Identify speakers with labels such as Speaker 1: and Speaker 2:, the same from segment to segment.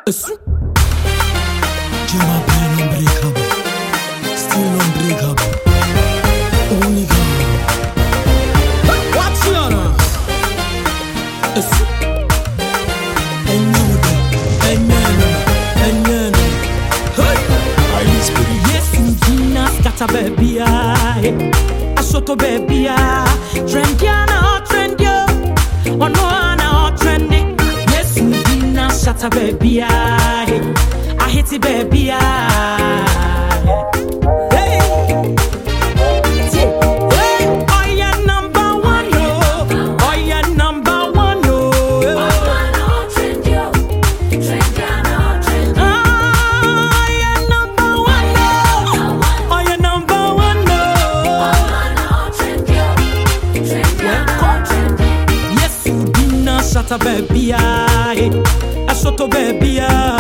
Speaker 1: Jima pain unbreakable, still unbreakable. Only God. What's your name? Yes, you didn't scatter baby. I shot a baby. Trendiana, trendio. Oh no, no, trendy. Yes, you didn't scatter baby. I hit it, baby. Hey, oh yeah, number one, no. Oh yeah, number one, no. Shut up, baby, I shut up, baby,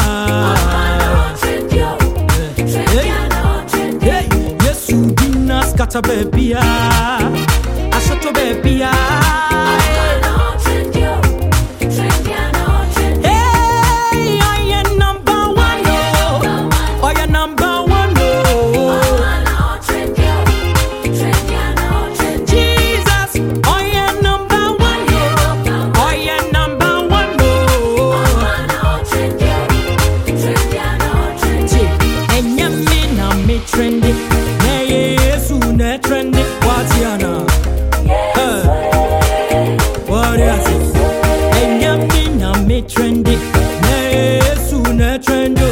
Speaker 1: yes, you didn't scatter, baby, I shut up, baby, hey, I am number one, no. I am number one, no. Jesus, I am number one, no. I am number one, no. And you mean I'm trendy, yes, you not trendy. What's your name? What is it? And you mean I'm trendy, yes, you not trendy.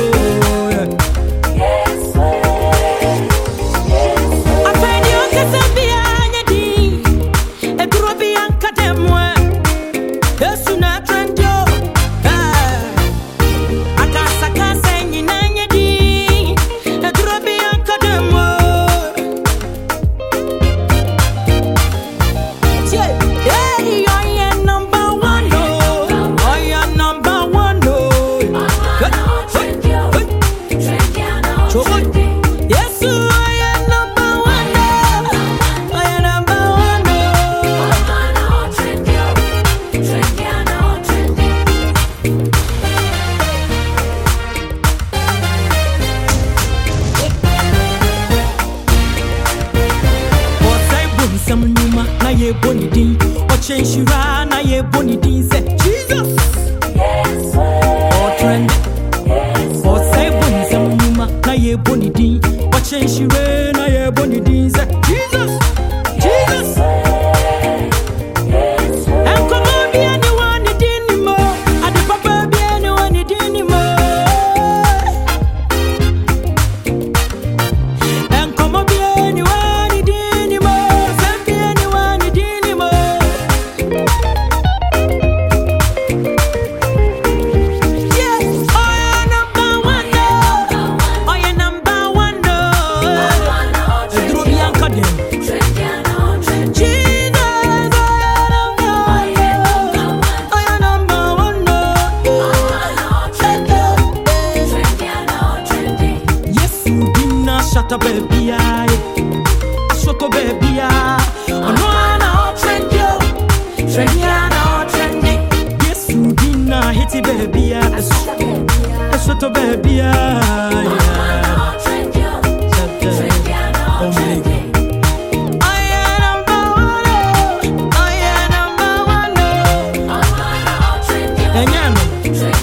Speaker 1: Na ye boni din, o change ra na ye boni din. Say Jesus, yes, o trend, yes, o say boni samuma na ye boni din, o change ra na ye boni din. Say Jesus, Jesus, yes, and come on be anyone it in mo, and the papa be anyone it in mo, and come on be anyone it in mo. Shut up, baby, I shut up, baby, oh no, no, trendy, trendy. Yes, you didn't hit it, baby, I shut up, baby, I am number one,